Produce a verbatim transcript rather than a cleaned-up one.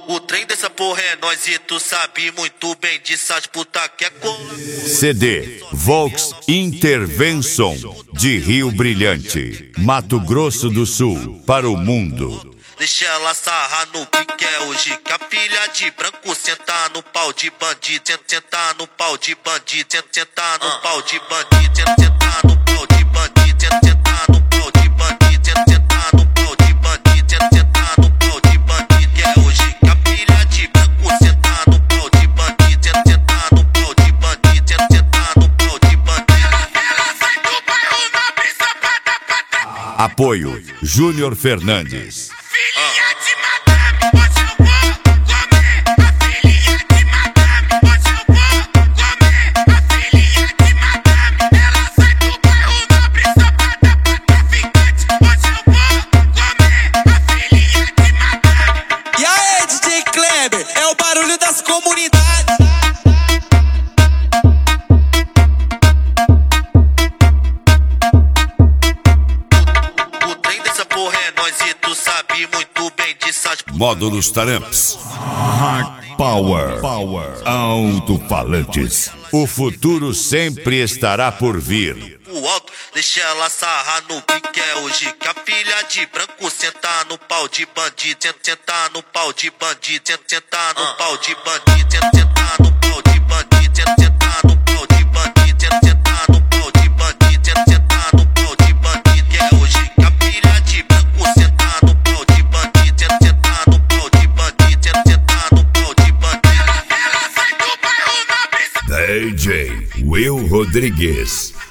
O trem dessa porra é nós e tu sabe muito bem disso, as puta que é cola. C D Volks Intervention de Rio Brilhante, Mato Grosso do Sul, para o mundo. Deixa ela sarrar no pique é hoje que a filha de branco senta no pau de bandido, senta no pau de bandido, senta no pau de bandido, senta no pau de bandido, senta no pau de bandido, senta no pau de bandido, senta no pau de bandido. É hoje que a filha de branco senta no pau de bandido, senta no pau de bandido, senta no pau de bandido. Ela sai do bairro nobre, sapada, pata. Apoio Júnior Fernandes. Filhinha de madame, hoje eu vou comer. A filhinha de madame, hoje eu vou comer. A filhinha de madame, ela sai do bairro nobre, sapada, pata, ficante. Hoje eu vou comer. A filhinha de madame. E aí, D J Kleber, é o barulho das comunidades. O trem dessa porra é nós e tu sabe muito bem disso, as puta. Módulos Taramps. Hard Power. Power. Alto-falantes. O futuro sempre estará por vir. O alto, deixa ela sarrar no pique é hoje que a filha de branco senta no pau de bandido, senta no pau de bandido, senta no pau de bandido, senta no pau de bandido, senta no pau de bandido, senta no pau de bandido, senta no pau de bandido. É hoje que a filha de branco senta no pau de bandido, senta no pau de bandido, senta no pau de bandido. Ela sai do bairro nobre, D J Will Rodrigues.